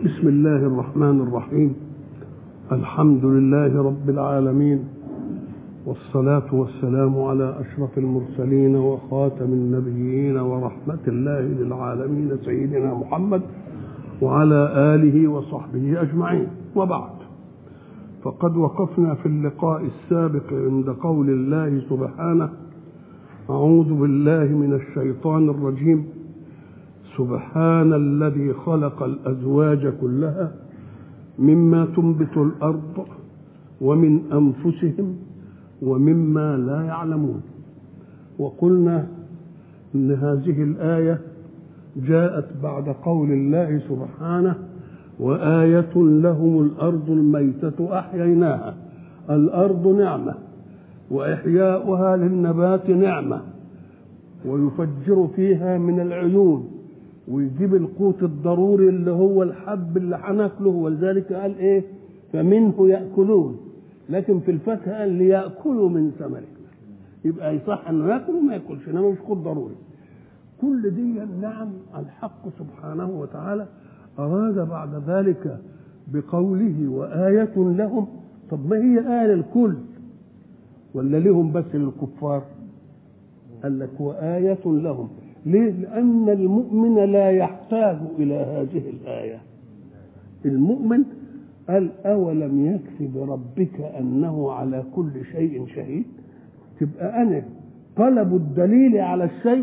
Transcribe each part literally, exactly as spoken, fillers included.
بسم الله الرحمن الرحيم. الحمد لله رب العالمين، والصلاة والسلام على أشرف المرسلين وخاتم النبيين ورحمة الله للعالمين سيدنا محمد وعلى آله وصحبه أجمعين. وبعد، فقد وقفنا في اللقاء السابق عند قول الله سبحانه: أعوذ بالله من الشيطان الرجيم. سبحان الذي خلق الأزواج كلها مما تنبت الأرض ومن أنفسهم ومما لا يعلمون. وقلنا إن هذه الآية جاءت بعد قول الله سبحانه: وآية لهم الأرض الميتة أحييناها. الأرض نعمة، وإحياؤها للنبات نعمة، ويفجر فيها من العيون، ويجيب القوت الضروري اللي هو الحب اللي هناكله. ولذلك قال ايه؟ فمنه يأكلون. لكن في الفاكهة قال ليأكلوا من ثمره. يبقى يصح انه ياكل وما ياكلش، انما مش قوت ضروري. كل دي نعم الحق سبحانه وتعالى أراد بعد ذلك بقوله وآية لهم. طب ما هي آية للكل ولا لهم بس للكفار؟ قال لك وآية لهم. ليه؟ لأن المؤمن لا يحتاج إلى هذه الآية. المؤمن قال: أولم يكفي بربك أنه على كل شيء شهيد؟ تبقى أنا طلب الدليل على الشيء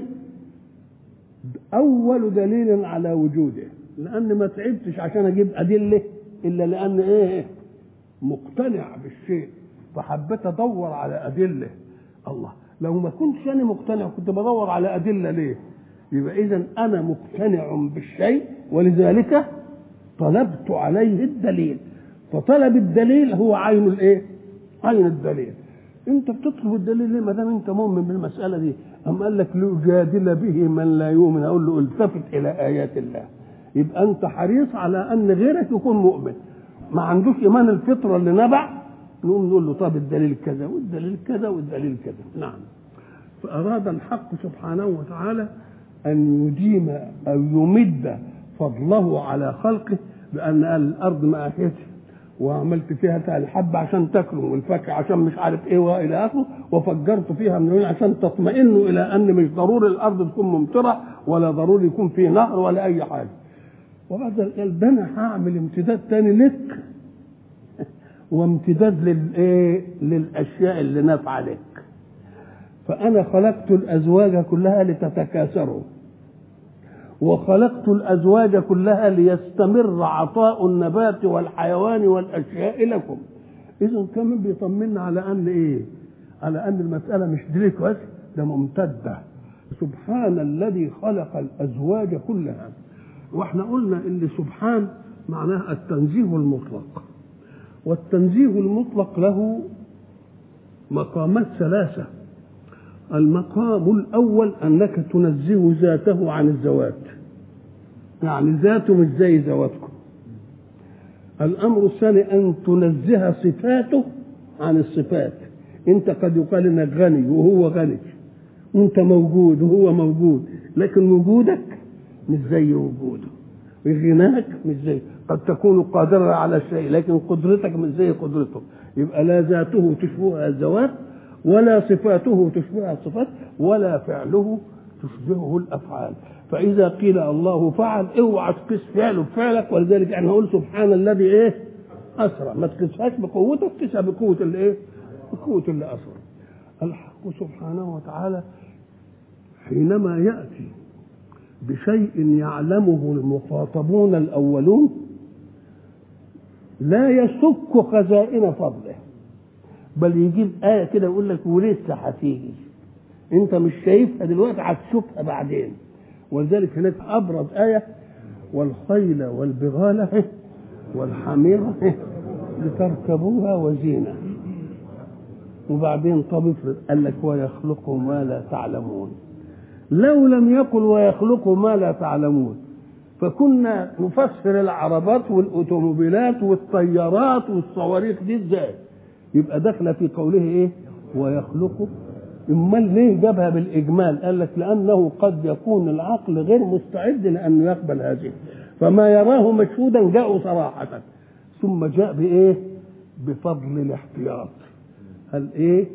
أول دليل على وجوده، لأن ما تعبتش عشان أجيب أدلة إلا لأن إيه؟ مقتنع بالشيء، فحبيت أدور على أدلة. الله، لو ما كنتش أنا مقتنع كنت بدور على أدلة ليه؟ يبقى إذن أنا مقتنع بالشيء، ولذلك طلبت عليه الدليل. فطلب الدليل هو عين الإيه؟ عين الدليل. أنت بتطلب الدليل ليه ما دام أنت مؤمن بالمسألة دي؟ أم قال لك ليجادل به من لا يؤمن. أقول له التفت إلى آيات الله. يبقى أنت حريص على أن غيرك يكون مؤمن. ما عندوش إيمان الفطرة اللي نبع، نقوم نقول له طب الدليل كذا والدليل كذا والدليل كذا. نعم. فأراد الحق سبحانه وتعالى أن يديم أو يمد فضله على خلقه بأن قال الأرض ما أحيتها وعملت فيها الحب عشان تاكلوا والفاكهة عشان مش عارف إيه وإلى آخره، وفجرت فيها من العيون عشان تطمئنوا إلى أن مش ضروري الأرض تكون ممطرة ولا ضروري يكون فيه نهر ولا أي حاجة. وبعد قال ده أنا هعمل امتداد تاني لك وامتداد للإيه؟ للأشياء اللي نافعة لك. فأنا خلقت الأزواج كلها لتتكاثروا، وخلقت الأزواج كلها ليستمر عطاء النبات والحيوان والأشياء لكم. إذن كمان بيطمنا على أن إيه؟ على أن المسألة مش دليل بس، ده ممتدة. سبحان الذي خلق الأزواج كلها. وإحنا قلنا إن سبحان معناها التنزيه المطلق، والتنزيه المطلق له مقامات ثلاثة. المقام الأول أنك تنزه ذاته عن الذوات، يعني ذاته مش زي ذواتكم. الأمر الثاني أن تنزه صفاته عن الصفات. أنت قد يقال إنك غني وهو غني، أنت موجود وهو موجود، لكن وجودك مش زي وجوده، وغناك مش زي. قد تكون قادرا على شيء لكن قدرتك مش زي قدرته. يبقى لا ذاته تشبهها الذوات، ولا صفاته تشبهها الصفات، ولا فعله تشبهه الافعال. فاذا قيل الله فعل اوعى تقيس فعله بفعلك. ولذلك احنا نقول سبحان الذي ايه؟ اسرى. ما تقيسهاش بقوتك، قيسها بقوه اللي ايه؟ بقوه اللي اسرى. الحق سبحانه وتعالى حينما ياتي بشيء يعلمه المخاطبون الاولون لا يسك خزائن فضله، بل يجيب آية كده يقول لك ولسه هتيجي، أنت مش شايفها دلوقتي هتشوفها بعدين. ولذلك هناك أبرز آية: والخيل والبغال والحمير لتركبوها وزينة. وبعدين طب قال لك ويخلق ما لا تعلمون. لو لم يقل ويخلق ما لا تعلمون فكنا نفسر العربات والأوتوموبيلات والطيارات والصواريخ دي ازاي؟ يبقى داخله في قوله ايه؟ ويخلقه. امال ليه جابها بالاجمال؟ قال لك لانه قد يكون العقل غير مستعد لانه يقبل هذه. فما يراه مشهودا جاءوا صراحة، ثم جاء بإيه؟ بفضل الاحتياط. هل إيه؟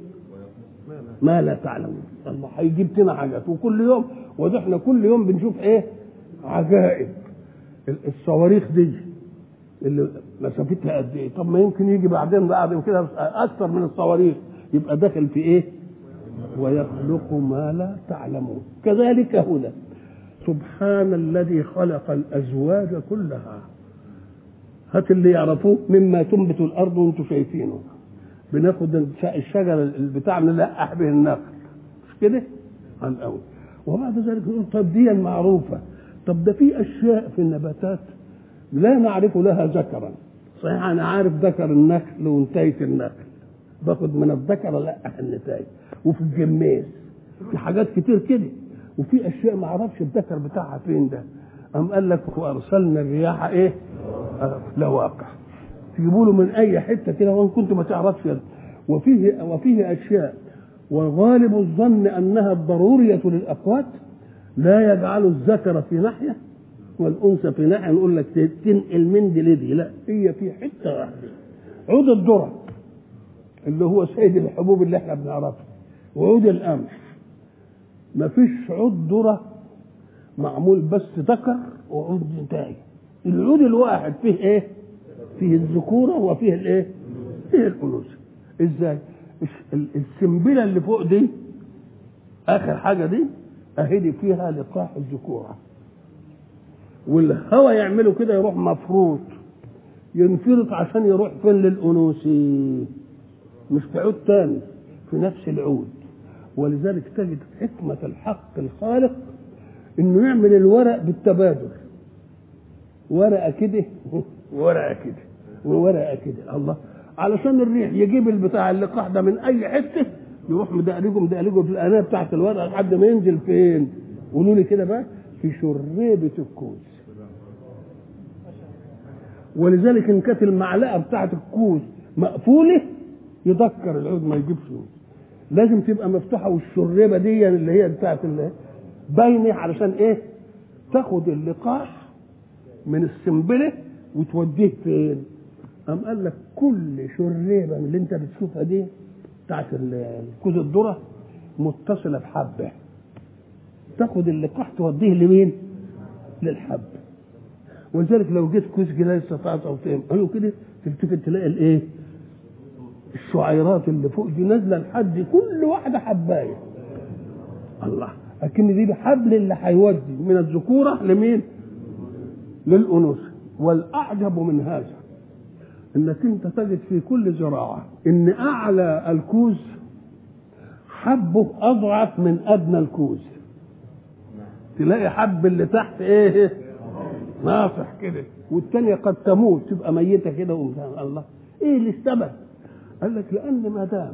ما لا تعلمون. الله هيجيب لنا حاجات وكل يوم، وده احنا كل يوم بنشوف إيه؟ عجائب. الصواريخ دي اللي مسافتها قد إيه؟ طب ما يمكن يجي بعدين بعد كده أكثر من الصواريخ، يبقى داخل في إيه؟ ويخلق ما لا تعلمون. كذلك هنا سبحان الذي خلق الأزواج كلها. هات اللي يعرفوه مما تنبت الأرض وانتم شايفينه. بناخد الشجر البتاع نلقح به النخل، مش كده؟ عن الأول. وبعد ذلك نقول طب دي المعروفة، طب ده في أشياء في النباتات لا نعرف لها ذكرا. صحيح أنا عارف ذكر النخل وانتهية النخل، باخد من الذكر ألقح النتايج. وفي الجميز في حاجات كتير كده، وفي اشياء ما اعرفش الذكر بتاعها فين. ده قام قال لك وارسلنا الرياح ايه؟ لواقع. تجيبوا له من اي حته كده وان كنت ما تعرفش. وفيه وفيه اشياء وغالب الظن انها الضروريه للاقوات لا يجعل الذكر في ناحيه والانثى في ناحيه. نقول لك تنقل من دي لدي، لا، هي في حته واحده. عود الذره اللي هو سيد الحبوب اللي احنا بنعرفها، وعود القمح. ما فيش عود ذره معمول بس ذكر وعود انتاج. العود الواحد فيه ايه؟ فيه الذكوره وفيه الايه؟ فيه الانوثه. ازاي؟ السنبله اللي فوق دي اخر حاجه دي اهدي فيها لقاح الذكوره، والهواء يعمله كده يروح مفروض ينفرط عشان يروح فين؟ للانوثه، مش في عود تاني، في نفس العود. ولذلك تجد حكمة الحق الخالق انه يعمل الورق بالتبادل، ورقة كده وورقة كده وورقة كده. الله، علشان الريح يجيب البتاع اللقاح ده من اي حتة يروح مدقلجه مدقلجه في الانايه بتاعت الورقة لحد ما ينزل فين؟ قولوا لي كده بقى، في شريبة الكوز. ولذلك ان كانت المعلقة بتاعت الكوز مقفولة يذكر العود ما يجيبش، لازم تبقى مفتوحه. والشريبه دي اللي هي بتاعت باينه علشان ايه؟ تاخد اللقاح من السنبله وتوديه فين؟ قام قال لك كل شريبه من اللي انت بتشوفها دي بتاعت الكوز الذره متصله بحبه، تاخد اللقاح توديه لمين؟ للحب. ولذلك لو جيت كوز كده استطعت او تقوم قالوا كده تلتفت تلاقي الايه؟ الشعيرات اللي فوق دي نازله لحد كل واحده حبايه. الله، لكن دي الحبل اللي هيودي من الذكوره لمين؟ للانوثه. والاعجب من هذا انك انت تجد في كل زراعه ان اعلى الكوز حبه اضعف من ادنى الكوز. تلاقي حب اللي تحت ايه؟ ناصح كده، والثانيه قد تموت تبقى ميته كده. الله، ايه اللي السبب؟ قال لك لأن ما دام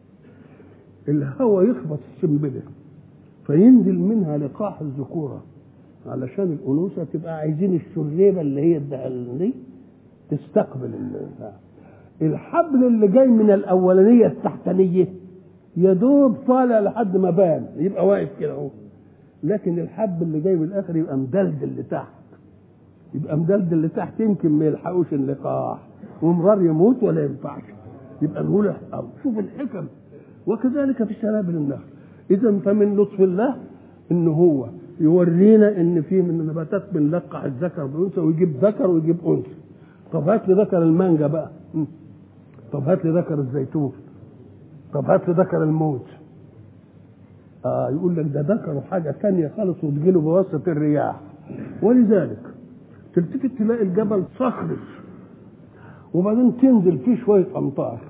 الهواء يخبط السنبلة فينزل منها لقاح الذكورة علشان الأنوثة تبقى عايزين الشريبة اللي هي الدهل دي تستقبل الحبل اللي جاي من الأولانية التحتانية يا دوب طالع لحد ما بان يبقى واقف كده اهو، لكن الحب اللي جاي من الآخر يبقى مدلدل لتحت، يبقى مدلدل اللي تحت يمكن ما يلحقوش اللقاح ومرار يموت ولا ينفعش. يبقى نقول شوف الحكم. وكذلك في سنابل النخل. اذا فمن لطف الله ان هو يورينا ان في من النباتات بنلقح الذكر بالانثى ويجيب ذكر ويجيب انثى. طب هات لي ذكر المانجا بقى، طب هات لي ذكر الزيتون، طب هات لي ذكر الموز. اه يقول لك ده ذكر حاجه ثانيه خالص وتجيله بواسطه الرياح. ولذلك تلتفت تلاقي الجبل صخري وبعدين تنزل فيه شويه امطار،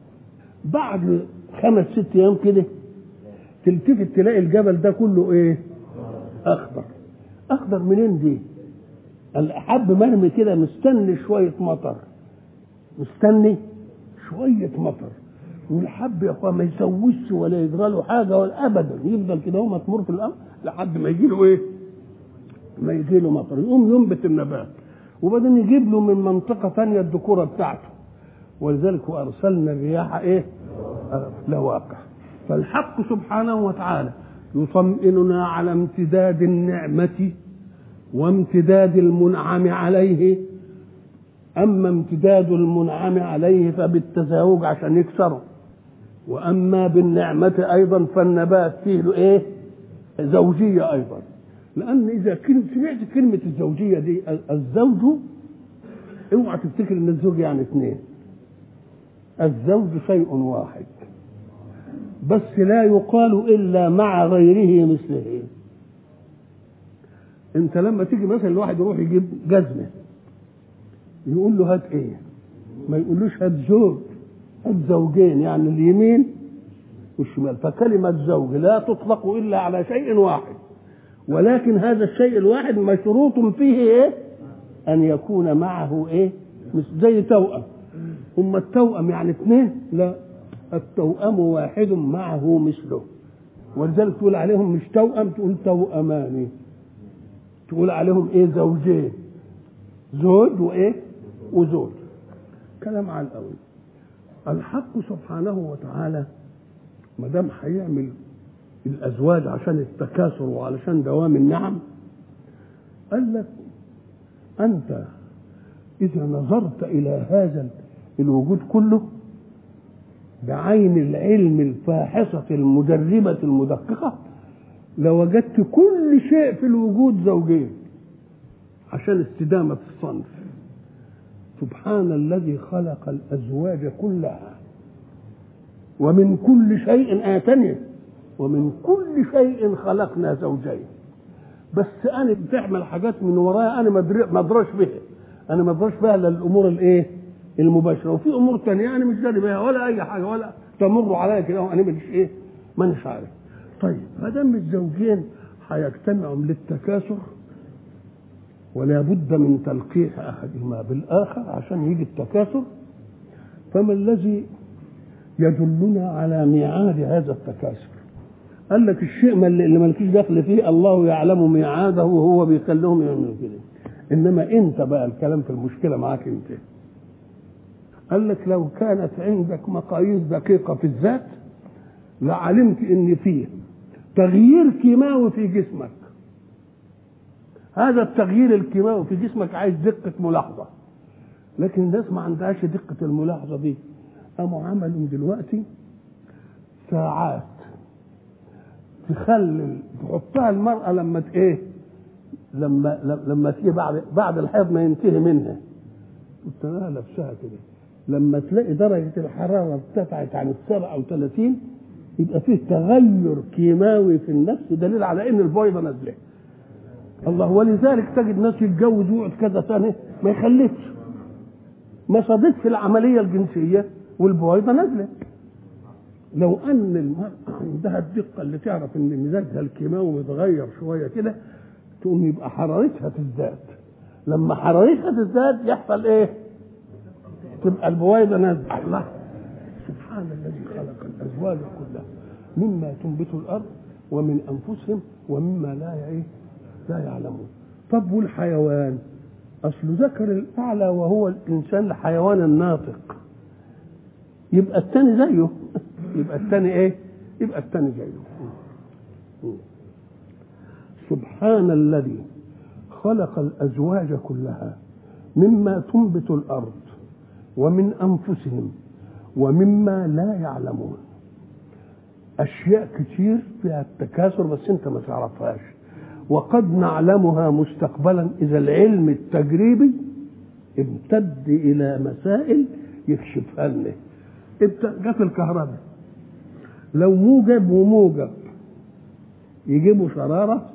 بعد خمس ست ايام كده تلتفت تلاقي الجبل ده كله ايه؟ اخضر. اخضر منين دي؟ الحب مرمي كده مستني شويه مطر، مستني شويه مطر، والحب يا اخوان ما يسوسش ولا يجرى له حاجه ولا ابدا، يفضل كده هو مطمور في الارض لحد ما يجي له ايه؟ ما يجي له مطر، يقوم ينبت النبات وبعدين يجيب له من منطقه ثانيه الذكوره بتاعته. ولذلك وارسلنا الرياح ايه؟ لواقع. فالحق سبحانه وتعالى يطمئننا على امتداد النعمه وامتداد المنعم عليه. أما امتداد المنعم عليه فبالتزاوج عشان يكسره، وأما بالنعمة أيضا فالنبات فيه له إيه؟ زوجية أيضا. لأن إذا كنت سمعت كلمة الزوجية دي، الزوج، اوعى تفتكر إن الزوج يعني اثنين. الزوج شيء واحد، بس لا يقال إلا مع غيره مثله. أنت لما تيجي مثلا الواحد يروح يجيب جزمة، يقول له هات إيه؟ ما يقولوش هات زوج، هات زوجين، يعني اليمين والشمال. فكلمة زوج لا تطلق إلا على شيء واحد، ولكن هذا الشيء الواحد مشروط فيه إيه؟ أن يكون معه إيه؟ مش زي توأم. هم التوأم يعني اثنين؟ لا، التوأم واحد معه مثله. ولذلك تقول عليهم مش توأم، تقول توأمان. تقول عليهم إيه؟ زوجين، زوج وإيه؟ وزوج. كلام على الأول. الحق سبحانه وتعالى ما دام هيعمل الأزواج عشان التكاثر وعلشان دوام النعم، قال لك أنت إذا نظرت إلى هذا الوجود كله بعين العلم الفاحصة المدربة المدققة لوجدت كل شيء في الوجود زوجين عشان استدامة الصنف. سبحان الذي خلق الأزواج كلها ومن كل شيء آتني ومن كل شيء خلقنا زوجين. بس أنا بتعمل حاجات من ورايا أنا ما أدرش بها، أنا ما أدرش بها إلا الأمور الإيه؟ المباشرة، وفي أمور تانية أنا مش داري بها ولا أي حاجة ولا تمر عليا كده وأنا مش إيه؟ ما مش عارف. طيب ما دام الزوجين هيجتمعوا للتكاثر ولا بد من تلقيح أحدهما بالآخر عشان يجي التكاثر، فما الذي يدلنا على ميعاد هذا التكاثر؟ قال لك الشيء اللي مالكيش دخل فيه الله يعلم ميعاده وهو بيخليهم يعملوا كده. انما انت بقى الكلام في المشكله معاك انت. قال لك لو كانت عندك مقاييس دقيقه في الذات لعلمت ان فيه تغيير كيماوي في جسمك. هذا التغيير الكيماوي في جسمك عايز دقه ملاحظه، لكن الناس ما عندهاش دقه الملاحظه دي. قاموا عملوا دلوقتي ساعات تخلي تحطها المرأة لما ايه لما لما تيجي بعد بعد الحيض ما ينتهي منها، قلت لها لبسها كده، لما تلاقي درجة الحرارة ارتفعت عن السبعة أو ثلاثين يبقى فيه تغير كيماوي في النفس دليل على ان البويضة نازلة. الله، ولذلك تجد ناس يتجوز ويقعد كذا سنة ما يخلفش، ما صادتش العملية الجنسية والبويضة نازلة. لو ان المرأة عندها الدقة اللي تعرف ان مزاجها الكيماوي متغير شوية كده تقوم يبقى حرارتها تزداد. لما حرارتها تزداد يحصل ايه؟ تبقى البويضة نازلة. الله، سبحان الذي خلق الازواج كلها مما تنبت الارض ومن انفسهم ومما لا ايه لا يعلمون. طب والحيوان؟ اصل ذكر الاعلى وهو الانسان الحيوان الناطق، يبقى الثاني زيه، يبقى الثاني ايه؟ يبقى الثاني زيه. سبحان الذي خلق الازواج كلها مما تنبت الارض ومن انفسهم ومما لا يعلمون. اشياء كتير فيها التكاثر بس انت ما تعرفهاش، وقد نعلمها مستقبلا اذا العلم التجريبي امتد الى مسائل يكشفها لنا. جت الكهرباء، لو موجب وموجب يجيبوا شرارة،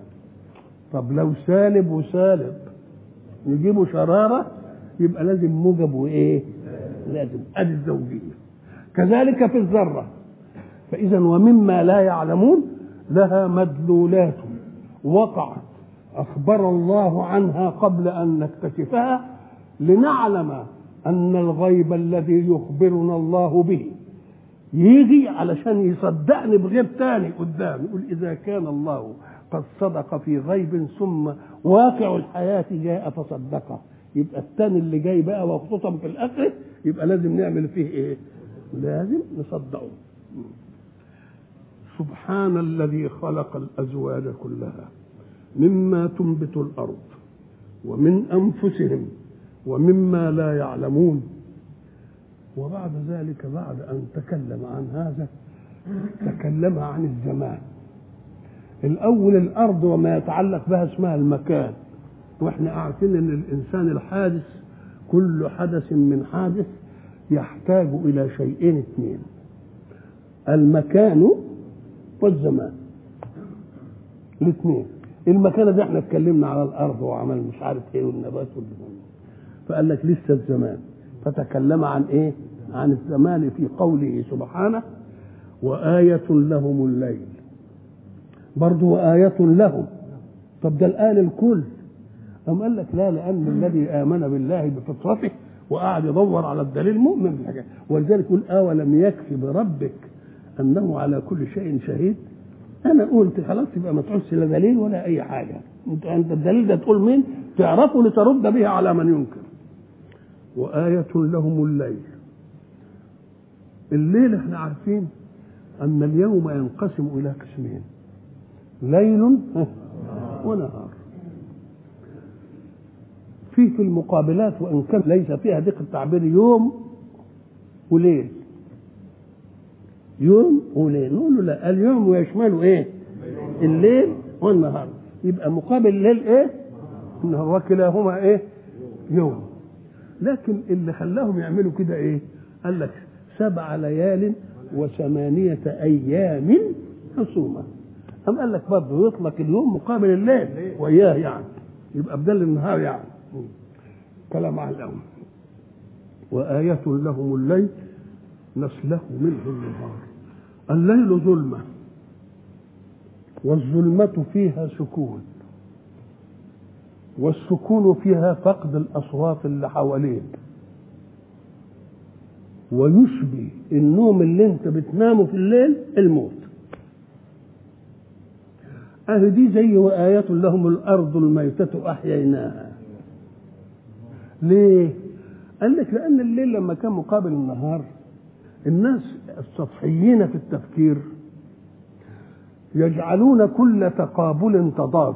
طب لو سالب وسالب يجيبوا شرارة، يبقى لازم موجب وايه؟ لازم. ادي الزوجية. كذلك في الذرة. فإذا ومما لا يعلمون لها مدلولات وقعت أخبر الله عنها قبل أن نكتشفها لنعلم أن الغيب الذي يخبرنا الله به يجي علشان يصدقني بغيب تاني قدام. يقول إذا كان الله قد صدق في غيب ثم واقع الحياة جاء فصدقه، يبقى التاني اللي جاي بقى وخصوصا في الآخرة يبقى لازم نعمل فيه إيه؟ لازم نصدقه. سبحان الذي خلق الأزواج كلها مما تنبت الأرض ومن أنفسهم ومما لا يعلمون. وبعد ذلك بعد أن تكلم عن هذا تكلم عن الزمان. الأول الأرض وما يتعلق بها اسمها المكان، وإحنا عارفين أن الإنسان الحادث كل حدث من حادث يحتاج إلى شيئين اثنين: المكان والزمان. الاثنين. المكان ده احنا اتكلمنا على الأرض وعمل مش عارف ايه والنبات والزمان، فقال لك لسه الزمان، فتكلم عن ايه؟ عن الزمان في قوله سبحانه: وآية لهم الليل. برضه وآية لهم. طب ده الآن الكل. أم قال لك لا، لأن الذي آمن بالله بفطرته وقعد يدور على الدليل مؤمن بالحاجة، ولذلك يقول: أولم يكفي بربك أنه على كل شيء شهيد. أنا قلت خلاص يبقى ما تعوزش لا دليل ولا أي حاجة. أنت الدليل ده تقول مين؟ تعرفه لترد به على من ينكر. وآية لهم الليل. الليل احنا عارفين أن اليوم ينقسم إلى قسمين: ليل ونهار. في في المقابلات وإن كان ليس فيها دقة التعبير يوم وليل، يوم وليل. نقول له لا، اليوم يشمله ايه؟ الليل والنهار. يبقى مقابل الليل ايه؟ النهار، وكلاهما ايه؟ يوم. لكن اللي خلاهم يعملوا كده ايه؟ قال لك سبع ليال وثمانية أيام حسوما. أم قال لك برضه يطلق اليوم مقابل الليل وإياه، يعني يبقى بدل النهار، يعني كلام على الأول. وآية لهم الليل نسلخ منه النهار. الليل ظلمة، والظلمة فيها سكون، والسكون فيها فقد الأصوات اللي حواليك، ويشبه النوم اللي انت بتنامه في الليل الموت. اهي دي زي وآية لهم الأرض الميتة أحييناها. ليه؟ قال لك لأن الليل لما كان مقابل النهار الناس السطحيين في التفكير يجعلون كل تقابل تضاد.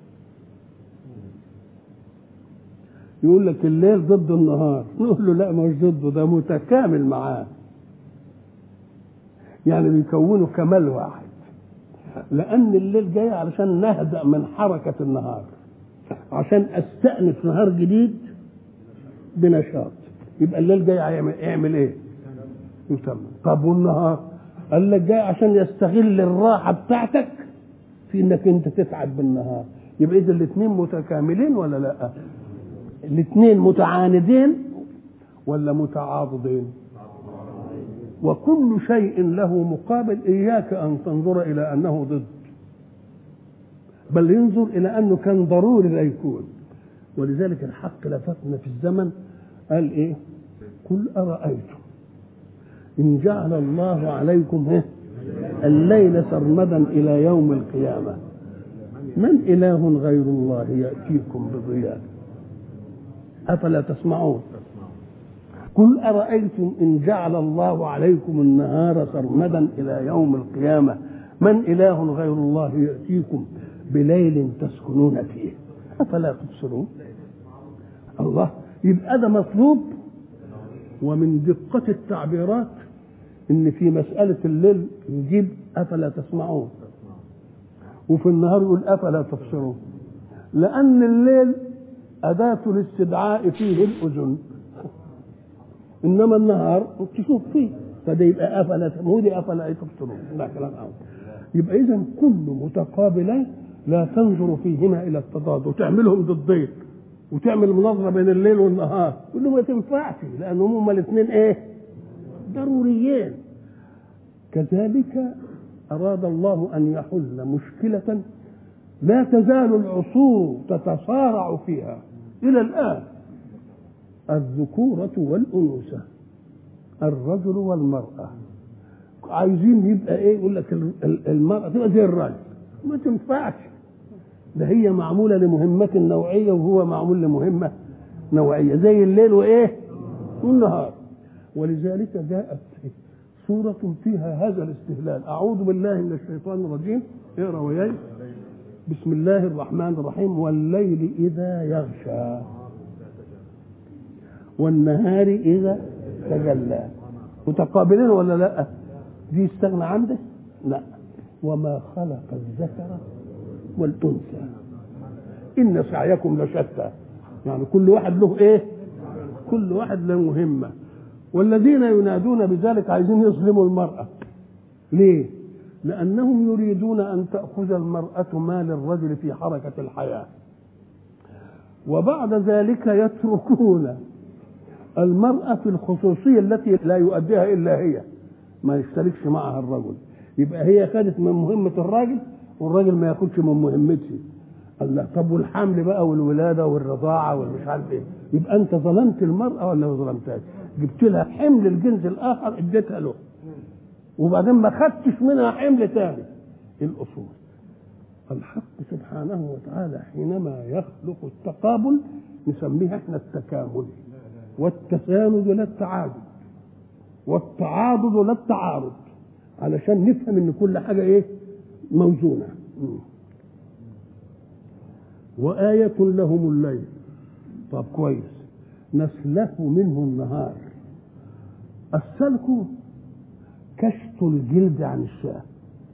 يقول لك الليل ضد النهار، نقول له لا، مش ضده، ده متكامل معاه، يعني بيكونوا كمال واحد. لأن الليل جاي علشان نهدأ من حركة النهار، عشان أستأنف نهار جديد بنشاط. يبقى الليل جاي يعمل, يعمل ايه؟ يتمم. طب والنهار؟ قال لك جاي عشان يستغل الراحة بتاعتك في انك انت تتعب بالنهار. يبقى اذا الاثنين متكاملين ولا لا؟ الاثنين متعاندين ولا متعاضدين؟ وكل شيء له مقابل. إياك أن تنظر إلى أنه ضد، بل ينظر إلى أنه كان ضروري لا يكون. ولذلك الحق لفتنا في الزمن قال إيه؟ قل أرأيتم إن جعل الله عليكم الليل سرمدا إلى يوم القيامة من إله غير الله يأتيكم بضياء أفلا تسمعون. قل أرأيتم إن جعل الله عليكم النهار سرمدا إلى يوم القيامة من إله غير الله يأتيكم بليل تسكنون فيه أفلا تبصرون. الله، يبقى ده مطلوب. ومن دقة التعبيرات إن في مسألة الليل يجيب أفلا تسمعون، وفي النهار يقول أفلا تبصرون، لأن الليل أداة الاستدعاء فيه الأذن، إنما النهار تشوف فيه، فده يبقى أفلا تمودي أفلا تبصرون. لا كلام أول. يبقى إذن كل متقابلين لا تنظر فيهما إلى التضاد وتعملهم ضدين وتعمل مناظرة بين الليل والنهار، كله ما تنفعش، لأنهم هما الاثنين إيه؟ ضروريين. كذلك أراد الله أن يحل مشكلة لا تزال العصور تتصارع فيها إلى الآن: الذكورة والأنوثة، الرجل والمرأة. عايزين يبقى إيه؟ يقول لك المرأة تبقى زي الرجل، ما تنفعش، ده هي معمولة لمهمة نوعية وهو معمول لمهمة نوعية، زي الليل وإيه؟ والنهار. ولذلك جاءت سورة فيها هذا الاستهلال. أعوذ بالله من الشيطان الرجيم. اقرأ وياي. بسم الله الرحمن الرحيم والليل إذا يغشى والنهار إذا تجلى. متقابلين ولا لا؟ دي استغنى عنده؟ لا. وما خلق الذكر والأنثى إن سعيكم لشتى. يعني كل واحد له إيه؟ كل واحد له مهمة. والذين ينادون بذلك عايزين يظلموا المرأة. ليه؟ لأنهم يريدون أن تأخذ المرأة مال الرجل في حركة الحياة، وبعد ذلك يتركون المرأة في الخصوصية التي لا يؤديها إلا هي، ما يشتركش معها الرجل. يبقى هي خدت من مهمة الراجل والراجل ما ياخدش من مهمته. الله، طب والحمل بقى والولادة والرضاعة والمش عارف ايه، يبقى أنت ظلمت المرأة ولا ما ظلمتهاش؟ جبت لها حمل الجنس الآخر اديتها له، وبعدين ما خدتش منها حمل ثاني. الأصول الحق سبحانه وتعالى حينما يخلق التقابل نسميها احنا التكامل، والتساند لا التعادل، والتعاضد لا التعارض، علشان نفهم ان كل حاجة ايه؟ موزونة. وآية لهم الليل. طب كويس، نسلك منه النهار. السلك كشط الجلد عن الشاه.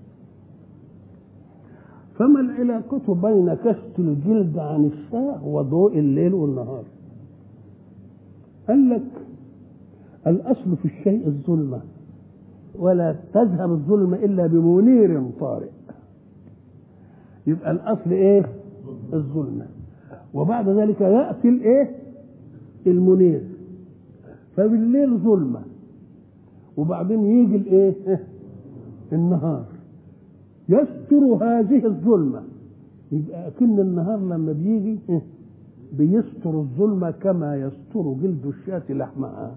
فما العلاقة بين كشط الجلد عن الشاه وضوء الليل والنهار؟ قال لك الأصل في الشيء الظلمة، ولا تذهب الظلمة إلا بمنير طارئ. يبقى الأصل إيه؟ الظلمة، وبعد ذلك يأتي الإيه؟ المنير. فبالليل ظلمة، وبعدين يجي الإيه؟ النهار يستر هذه الظلمة. يبقى أكن النهار لما بيجي بيستر الظلمة كما يستر جلد الشاة لحمها.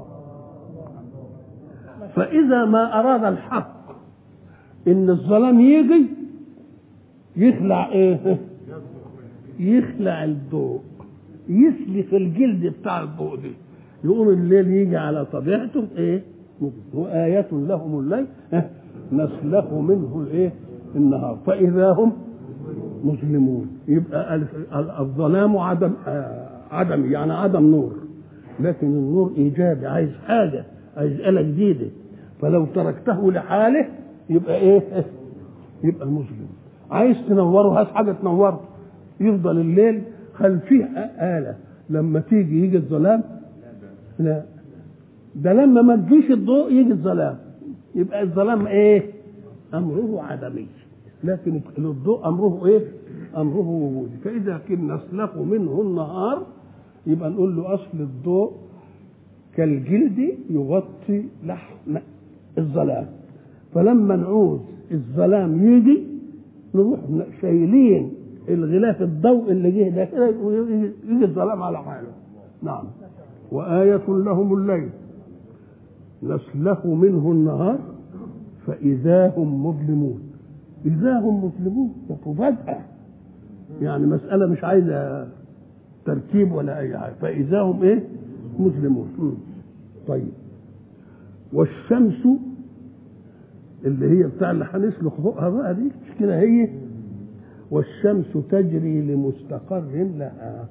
فإذا ما أراد الحق إن الظلام يجي يخلع إيه؟ يخلع الضوء، يسلخ الجلد بتاع الضوء دي، يقوم الليل يجي على طبيعته إيه؟ وآية لهم الليل نسلخ منه الإيه؟ النهار فإذا هم مظلمون. يبقى الظلام عدم عدم يعني عدم نور، لكن النور إيجابي، عايز حاجة، عايز آلة جديدة. فلو تركته لحاله يبقى إيه؟ يبقى مظلم. عايز تنوره، هات حاجة تنوره، يفضل الليل. هل فيه آلة لما تيجي يجي الظلام؟ لا، ده لما ما تجيش الضوء يجي الظلام. يبقى الظلام ايه؟ امره عدمي، لكن الضوء امره ايه؟ امره وجودي. فاذا كنا نسلخ منه النهار يبقى نقول له اصل الضوء كالجلد يغطي لحم الظلام. فلما نعوز الظلام يجي نروح شايلين الغلاف الضوء اللي جه ده كده يجي الظلام على حاله. نعم. وآية لهم الليل نسلخ منه النهار فإذا هم مظلمون. إذا هم مظلمون فجأة، يعني مسألة مش عايزة ترتيب ولا أي حاجة. فإذا هم إيه؟ مظلمون. طيب، والشمس اللي هي بتاع اللي هنسلخ فوقها بقى دي مش كده هي؟ والشمس تجري لمستقر لها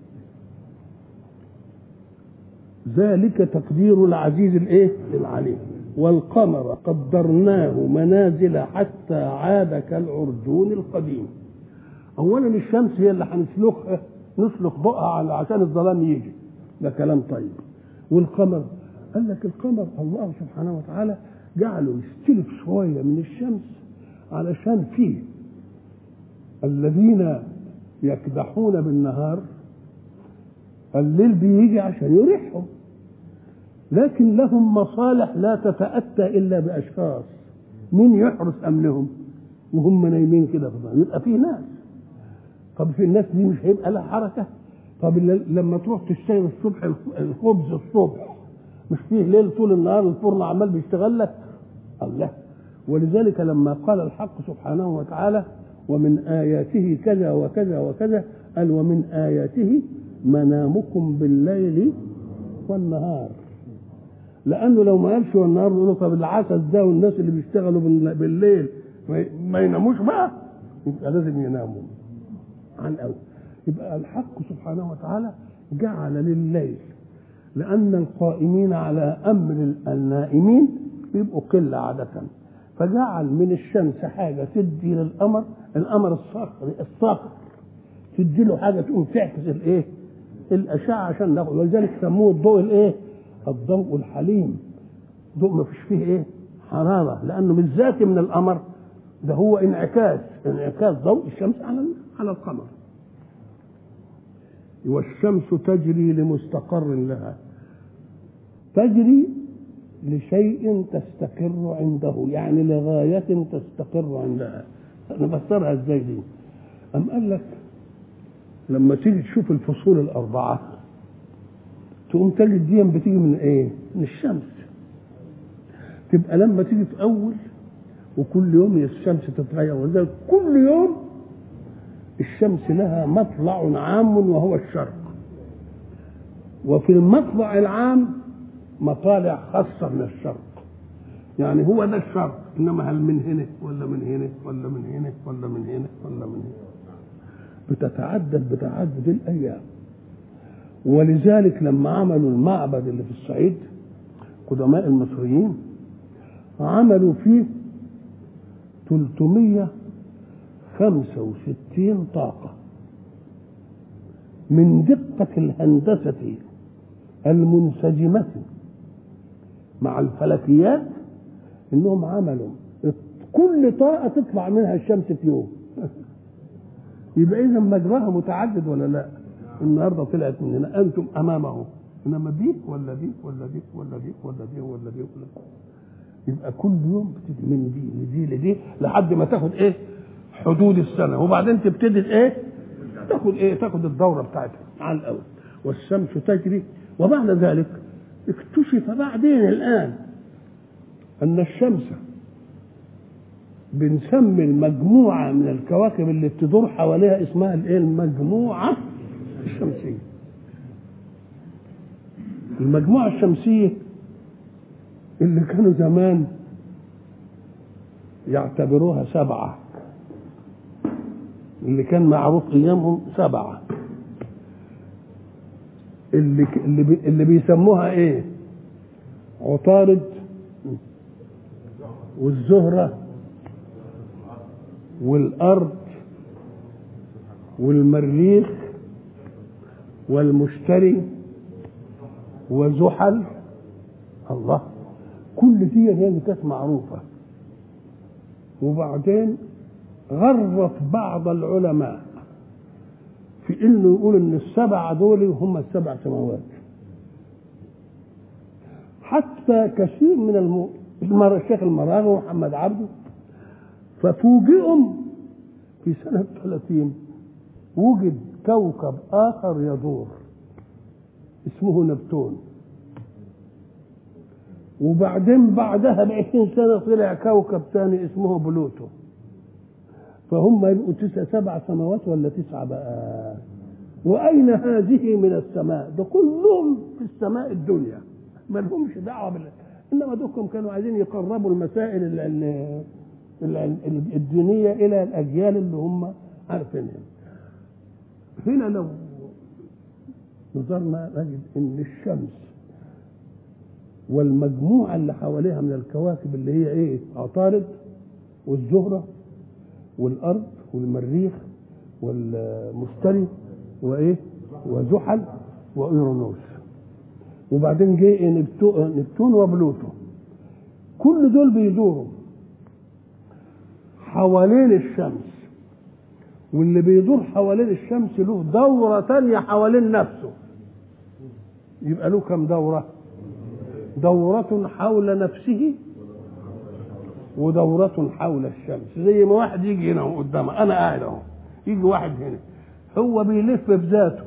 ذلك تقدير العزيز الايه؟ العليم. والقمر قدرناه منازل حتى عاد كالعرجون القديم. اولا الشمس هي اللي هنسلخها، نسلخ ضوءها عشان الظلام يجي، ده كلام طيب. والقمر قال لك القمر الله سبحانه وتعالى جعله يستلف شويه من الشمس علشان فيه الذين يكدحون بالنهار الليل بيجي عشان يريحهم، لكن لهم مصالح لا تتأتى إلا بأشخاص. مين يحرس أمنهم وهم نايمين كده؟ يبقى في ناس. طب في الناس دي مش هيبقى لها حركة؟ طب لما تروح تشتغل الصبح الخبز الصبح مش فيه ليل طول النهار الفرن عمال بيشتغل لك؟ الله. ولذلك لما قال الحق سبحانه وتعالى ومن آياته كذا وكذا وكذا، قال ومن آياته منامكم بالليل والنهار. لأنه لو ما قالش والنهار نقول طب العسل ده والناس اللي بيشتغلوا بالليل ما يناموش بقى؟ يبقى لازم يناموا عن الأول. يبقى الحق سبحانه وتعالى جعل لليل، لأن القائمين على أمر النائمين بيبقوا قلة عادة، فجعل من الشمس حاجة تدي للقمر، القمر الصاخر الصاخر تدي له حاجة تقوم تعكس الايه؟ الأشعة عشان ناخد، ولذلك سموه الضوء الايه؟ الضوء الحليم، ضوء ما فيش فيه ايه؟ حرارة، لأنه مش ذاتي من القمر، ده هو انعكاس انعكاس ضوء الشمس على على القمر. والشمس تجري لمستقر لها، تجري لشيء تستقر عنده، يعني لغاية تستقر عندها. نفسرها ازاي دي؟ أم قال لك لما تيجي تشوف الفصول الأربعة تقوم تجد دي بتيجي من ايه؟ من الشمس. تبقى لما تيجي في أول وكل يوم الشمس تتغير، وذلك كل يوم الشمس لها مطلع عام وهو الشرق، وفي المطلع العام مطالع خاصة من الشرق، يعني هو ده الشرق، إنما هل من هنا ولا من هنا ولا من هنا ولا من هنا ولا من هنا، بتتعدد بتعدد الأيام. ولذلك لما عملوا المعبد اللي في الصعيد قدماء المصريين عملوا فيه ثلاثمائة وخمسة وستين طاقة من دقة الهندسة المنسجمة مع الفلكيات، انهم عملوا كل طاقة تطلع منها الشمس في يوم. يبقى اذا مجراها متعدد ولا لا؟ النهارده طلعت من هنا انتم امامه، انما دي ولا دي ولا دي ولا دي ولا دي ولا دي ولا دي. يبقى كل يوم بتيجي من دي لدي لدي لحد ما تاخد ايه؟ حدود السنه، وبعدين تبتدي ايه؟ تاخد ايه؟ تاخد الدوره بتاعتها على الاول. والشمس تجري. وبعد ذلك اكتشف بعدين الان ان الشمس بنسمي المجموعه من الكواكب اللي بتدور حواليها اسمها الايه؟ المجموعه الشمسيه. المجموعه الشمسيه اللي كانوا زمان يعتبروها سبعه، اللي كان معروف ايامهم سبعه، اللي اللي, بي اللي بيسموها ايه؟ عطارد والزهره والارض والمريخ والمشتري وزحل. الله، كل دي هي كانت معروفه. وبعدين غرت بعض العلماء في انه يقول ان السبعه دول هم السبع سماوات، حتى كثير من الم... الشيخ المراغي ومحمد عبده ففوجئوا في سنه ثلاثين وجد كوكب اخر يدور اسمه نبتون، وبعدين بعدها بعشرين سنه طلع كوكب ثاني اسمه بلوتو. فهم يبقوا تسع سبع سماوات ولا تسعه بقى؟ واين هذه من السماء؟ ده كلهم في السماء الدنيا، ما لهمش دعوه بال انما دوكم كانوا عايزين يقربوا المسائل ال ال ال الدينيه الى الاجيال اللي هم عارفينها. هنا لو نظرنا نجد ان الشمس والمجموعه اللي حواليها من الكواكب اللي هي ايه؟ عطارد والزهره والارض والمريخ والمشتري وايه؟ وزحل وايرونوس، وبعدين جه نبتون وبلوتو. كل دول بيدوروا حوالين الشمس، واللي بيدور حوالين الشمس له دورة تانية حوالين نفسه. يبقى له كم دورة؟ دورة حول نفسه ودورة حول الشمس. زي ما واحد يجي هنا قدامه، أنا قاعد أهو، يجي واحد هنا هو بيلف بذاته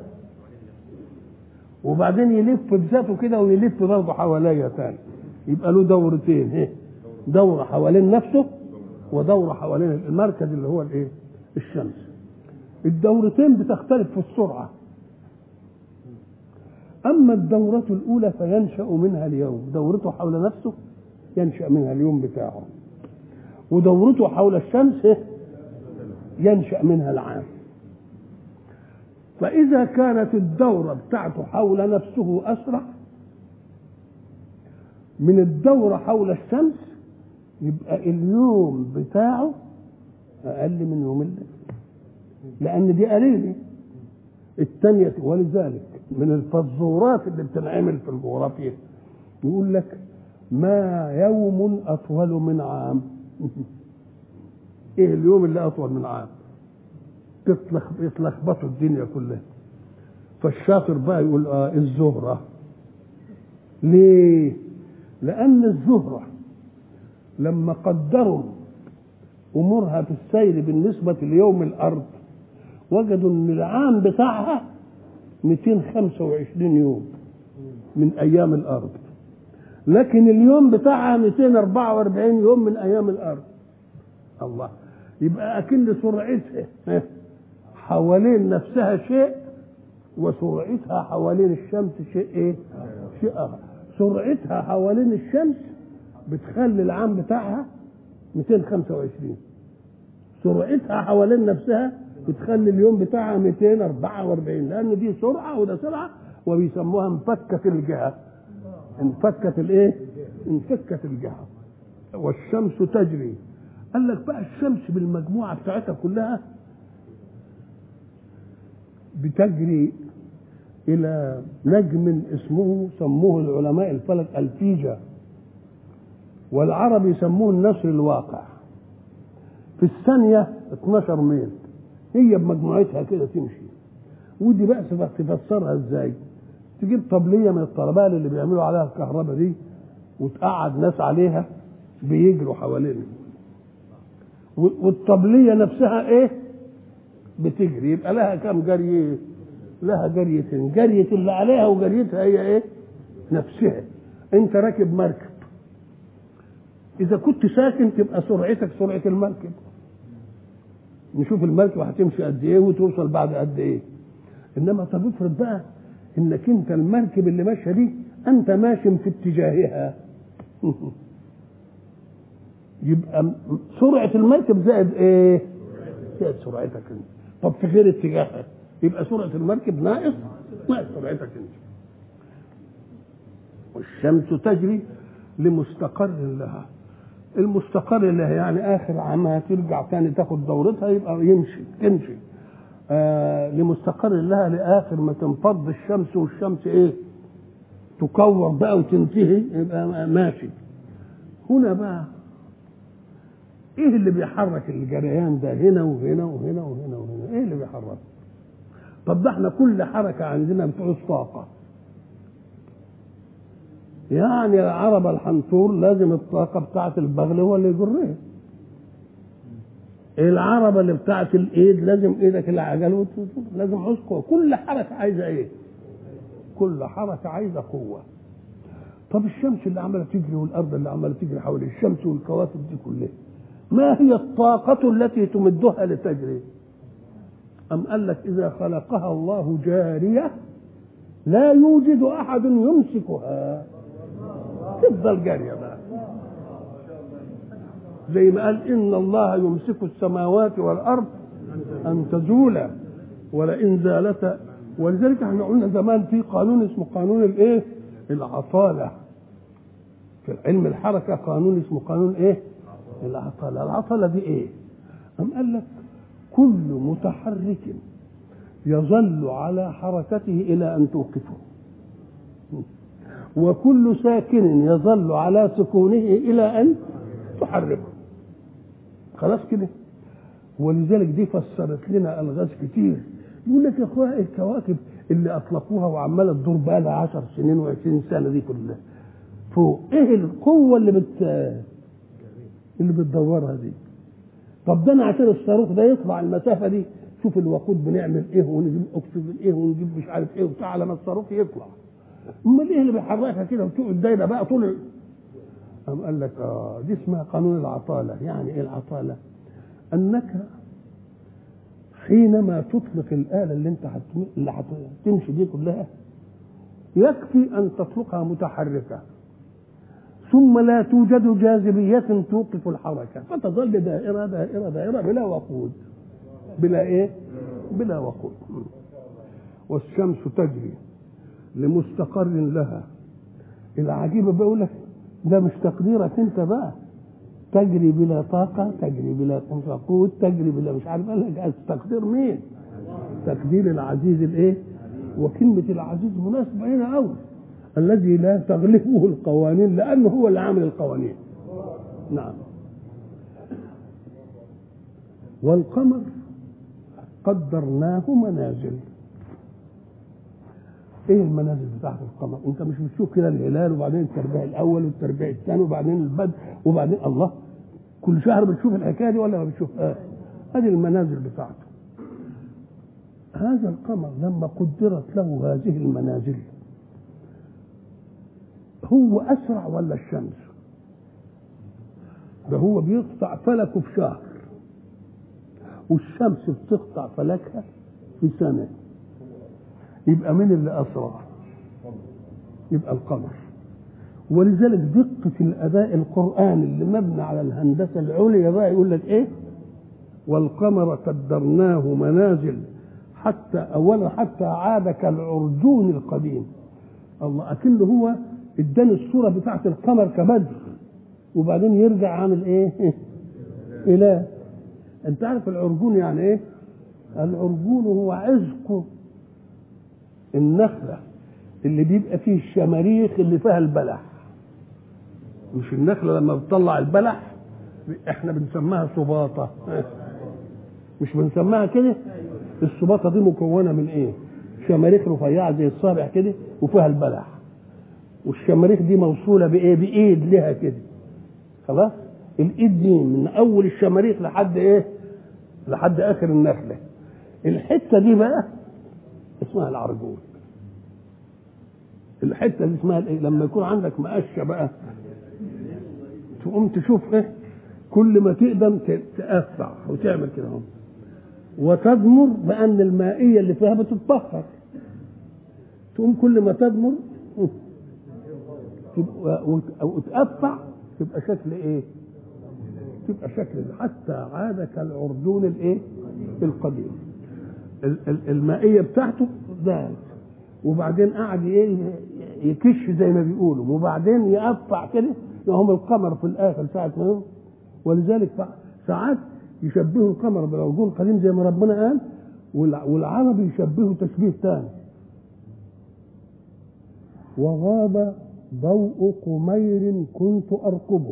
وبعدين يلف بذاته كده ويلف برضه حواليا تاني، يبقى له دورتين، ايه؟ دورة حوالين نفسه ودورة حوالين المركز اللي هو الايه؟ الشمس. الدورتين بتختلف في السرعة. أما الدورة الأولى فينشأ منها اليوم، دورته حول نفسه ينشأ منها اليوم بتاعه، ودورته حول الشمس ينشأ منها العام. فإذا كانت الدورة بتاعته حول نفسه أسرع من الدورة حول الشمس، يبقى اليوم بتاعه أقل من يوم الليل، لأن دي قليلة الثانية. ولذلك من الفزورات اللي بتنعمل في الجغرافيا يقول لك ما يوم أطول من عام. إيه اليوم اللي أطول من عام؟ يتلخبطوا الدنيا كلها. فالشاطر بقى يقول آه الزهرة. ليه؟ لأن الزهرة لما قدروا أمورها في السير بالنسبة ليوم الأرض وجدوا أن العام بتاعها مئتين وخمسة وعشرين يوم من أيام الأرض، لكن اليوم بتاعها مئتين وأربعة وأربعين يوم من أيام الأرض. الله، يبقى أكن سرعتها حوالين نفسها شيء وسرعتها حوالين الشمس شيء ايه؟ شيء آخر. سرعتها حوالين الشمس بتخلي العام بتاعها مئتين وخمسة وعشرين، سرعتها حوالين نفسها بتخلي اليوم بتاعها مئتين وأربعة وأربعين، لأن دي سرعة وده سرعة، وبيسموها انفكت الجهة. انفكت الايه؟ انفكت الجهة. والشمس تجري. قال لك بقى الشمس بالمجموعة بتاعتها كلها بتجري إلى نجم اسمه، سموه العلماء الفلك الفيجا، والعرب يسموه النسر الواقع. في الثانية اثناشر ميل هي بمجموعتها كده تمشي. ودي بقى تفسرها ازاي؟ تجيب طبلية من الطربال اللي بيعملوا عليها الكهرباء دي وتقعد ناس عليها بيجروا حوالينها، والطبلية نفسها ايه؟ بتجري. يبقى لها كم جري؟ لها جريتين، جرية اللي عليها وجريتها هي ايه؟ نفسها. انت راكب مركب، اذا كنت ساكن تبقى سرعتك سرعة المركب، نشوف المركب هتمشي قد ايه وتوصل بعد قد ايه. انما طب افرض بقى انك انت المركب اللي ماشيه دي انت ماشي في اتجاهها يبقى سرعة المركب زائد ايه؟ زائد سرعتك انت. طب في غير اتجاهها يبقى سرعة المركب ناقص ناقص سرعتك انت. والشمس تجري لمستقر لها. المستقر اللي يعني اخر عامها ترجع تاني تاخد دورتها، يبقى يمشي تمشي آه لمستقر لها لاخر ما تنفض الشمس، والشمس ايه؟ تكور بقى وتنتهي، يبقى ماشي. هنا بقى ايه اللي بيحرك الجريان ده؟ هنا وهنا وهنا وهنا وهنا، ايه اللي بيحرك؟ طب ده احنا كل حركه عندنا بتعوز طاقه. يعني العربة الحنطور لازم الطاقة بتاعت البغل هو اللي يجرها. العربة اللي بتاعت الايد لازم ايدك العجل، لازم عوز قوة. كل حركة عايزة ايه؟ كل حركة عايزة قوة. طب الشمس اللي عمالة تجري والارض اللي عمالة تجري حول الشمس والكواكب دي كلها، ما هي الطاقة التي تمدها لتجري؟ أم قال لك إذا خلقها الله جارية لا يوجد أحد يمسكها، تفضل جارية بقى. زي ما قال إن الله يمسك السماوات والأرض أن تزولا ولئن زالتا. ولذلك احنا قلنا زمان في قانون اسمه قانون الايه؟ العطالة. في علم الحركة قانون اسمه قانون ايه؟ العطالة. العطالة دي ايه؟ أم قال لك كل متحرك يظل على حركته إلى أن توقفه، وكل ساكن يظل على سكونه إلى أن تحركه. خلاص كده. ولذلك دي فسرت لنا ألغاز كتير. يقول لك يا اخويا الكواكب اللي أطلقوها وعمالة تدور بقى لها عشر سنين وعشرين سنة دي كلها فوق، ايه القوة اللي بت اللي بتدورها دي؟ طب ده انا عشان الصاروخ ده يطلع المسافة دي، شوف الوقود بنعمل ايه ونجيب اكسجين ايه ونجيب مش عارف ايه وبتاع على ما الصاروخ يطلع. امال ايه اللي بيحركها كده وتقعد دايره بقى طول؟ قام قال لك اه دي اسمها قانون العطاله. يعني ايه العطاله؟ انك حينما تطلق الاله اللي انت حت... اللي هتمشي دي كلها يكفي ان تطلقها متحركه ثم لا توجد جاذبيه توقف الحركه فتظل دائره دائره دائره بلا وقود. بلا ايه؟ بلا وقود. والشمس تجري لمستقر لها. العجيبه بقول لك ده مش تقديرك انت بقى، تجري بلا طاقه، تجري بلا وقود، تجري بلا مش عارف. قال لك تقدير مين؟ تقدير العزيز الايه؟ وكلمه العزيز مناسبه هنا قوي، الذي لا تغلبه القوانين، لانه هو اللي عامل القوانين. نعم. والقمر قدرناه منازل. ايه المنازل بتاعت القمر؟ انت مش بتشوف كده الهلال وبعدين التربيع الاول والتربيع الثاني وبعدين البدر وبعدين الله، كل شهر بتشوف الحكايه دي ولا ما بتشوفهاش؟ هذه المنازل بتاعته. هذا القمر لما قدرت له هذه المنازل هو اسرع ولا الشمس؟ ده هو بيقطع فلكه في شهر، والشمس بتقطع فلكها في سنه. يبقى مين اللي اسرع؟ يبقى القمر. ولذلك دقه الاداء القراني اللي مبني على الهندسه العليا بقى يقول لك ايه؟ والقمر قدرناه منازل حتى اولا حتى عاد كالعرجون القديم. الله، اكنه هو اداني الصوره بتاعت القمر كبدر وبعدين يرجع عامل ايه؟ اله. انت عارف العرجون يعني ايه؟ العرجون هو عزق النخله اللي بيبقى فيه الشماريخ اللي فيها البلح. مش النخله لما بتطلع البلح احنا بنسميها سباطه، مش بنسميها كده؟ السباطه دي مكونه من ايه؟ شماريخ رفيعه زي الصابع كده وفيها البلح، والشماريخ دي موصوله بايه؟ بايد لها كده. خلاص؟ الايد دي من اول الشماريخ لحد ايه؟ لحد اخر النخله. الحته دي بقى اسمها العرجون. الحته دي اسمها ايه؟ لما يكون عندك مقشه بقى تقوم تشوف ايه؟ كل ما تقدم تقفع وتعمل كده اهو، وتضمر بان المائيه اللي فيها بتتبخر، تقوم كل ما تضمر وتقفع تبقى شكل ايه؟ تبقى شكل حتى عاد كالعرجون الايه؟ القديم. المائيه بتاعته زاد وبعدين قعد ايه؟ يكش زي ما بيقولوا وبعدين يقفع كده. هم القمر في الاخر ساعه ما، ولذلك ساعات يشبهوا القمر بالعرجون القديم زي ما ربنا قال، والعرب يشبهوا تشبيه ثاني. وغاب ضوء قمير كنت ارقبه.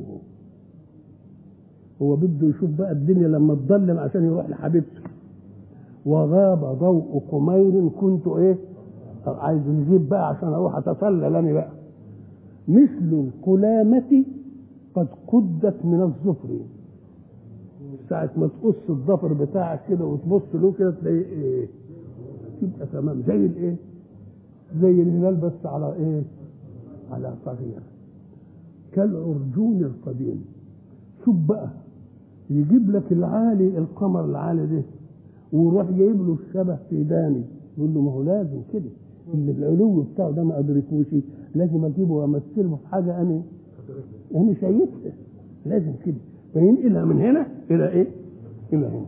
هو بده يشوف بقى الدنيا لما تظلم عشان يروح لحبيبته. وغاب ضوء قمير كنت ايه؟ عايز نجيب بقى عشان اروح اتسلل انا بقى. مثل القلامة قد قدت من الظفر. ساعة ما تقص الظفر بتاعك كده وتبص له كده تلاقيه ايه؟ تبقى تمام زي الايه؟ زي الهلال بس على ايه؟ على صغير كالعرجون القديم. شوف بقى يجيب لك العالي القمر العالي ده ويروح جايب له الشبه في داني، يقول له ما هو لازم كده، اللي العلو بتاعه ده ما ادركوش لازم اجيبه وامثله في حاجه انا انا شايفها، لازم كده. فينقلها من هنا الى ايه؟ الى هنا.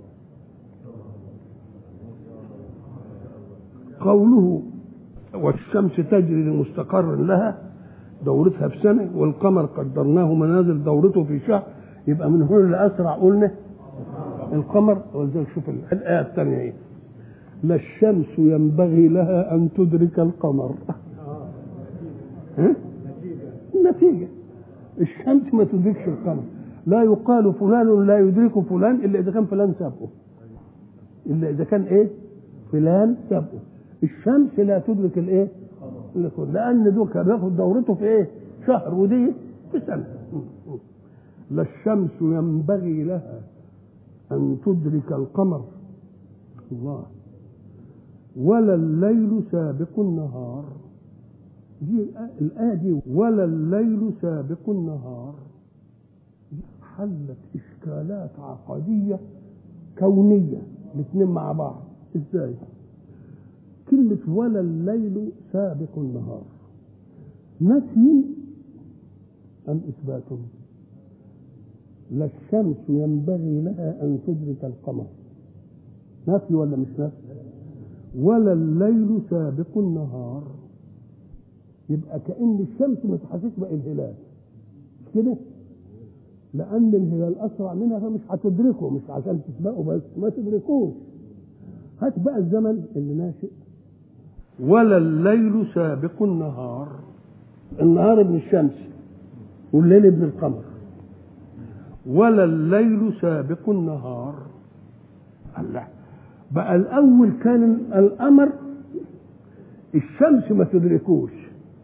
قوله والشمس تجري لمستقر لها دورتها في سنه، والقمر قدرناه منازل دورته في شهر. يبقى من هنا لاسرع قلنا القمر. ولذلك شوف الايه الثانيه ايه؟ لا الشمس ينبغي لها ان تدرك القمر. ها؟ النتيجه الشمس ما تدركش القمر. لا يقال فلان لا يدرك فلان الا اذا كان فلان سابقه، الا اذا كان ايه؟ فلان سابقه. الشمس لا تدرك الايه؟ لان دول كان بياخد دورته في ايه؟ شهر ودي في سنه. لا الشمس ينبغي لها ان تدرك القمر الله ولا الليل سابق النهار. دي الآية دي ولا الليل سابق النهار حلت إشكالات عقدية كونية الاثنين مع بعض. إزاي؟ كلمة ولا الليل سابق النهار نفي أم إثبات؟ لا الشمس ينبغي لها أن تدرك القمر نفي ولا مش نفي؟ ولا الليل سابق النهار، يبقى كأن الشمس ما تحسش بقى الهلال، مش كده؟ لأن الهلال أسرع منها فمش هتدركه، مش عشان تسبقه بس، ما تدركوش. هات بقى الزمن اللي ناشئ. ولا الليل سابق النهار، النهار ابن الشمس والليل ابن القمر. ولا الليل سابق النهار. الله، بقى الأول كان القمر الشمس ما تدركوش،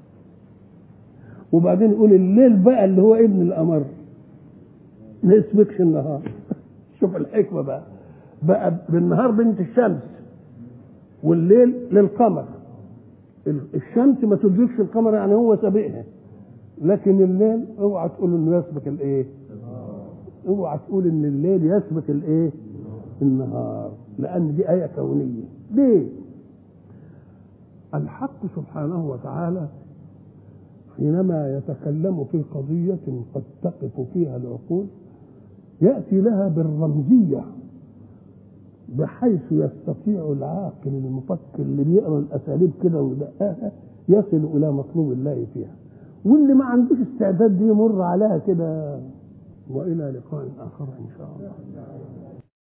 وبعدين يقول الليل بقى اللي هو ابن القمر ما يسبقش النهار. شوف الحكمة بقى، بقى بالنهار بنت الشمس والليل للقمر. الشمس ما تدركش القمر يعني هو سابقها، لكن الليل اوعى تقول انه يسبق الايه، اوعى تقول ان الليل يسبق الايه، النهار، لان دي آية كونية. ليه؟ الحق سبحانه وتعالى حينما يتكلم في قضية قد تقف فيها العقول يأتي لها بالرمزية، بحيث يستطيع العاقل المفكر اللي بيقرأ الأساليب كده ويدققها يصل إلى مطلوب الله فيها، واللي ما عندوش استعداد دي يمر عليها كده. وإلى لقاء آخر إن شاء الله.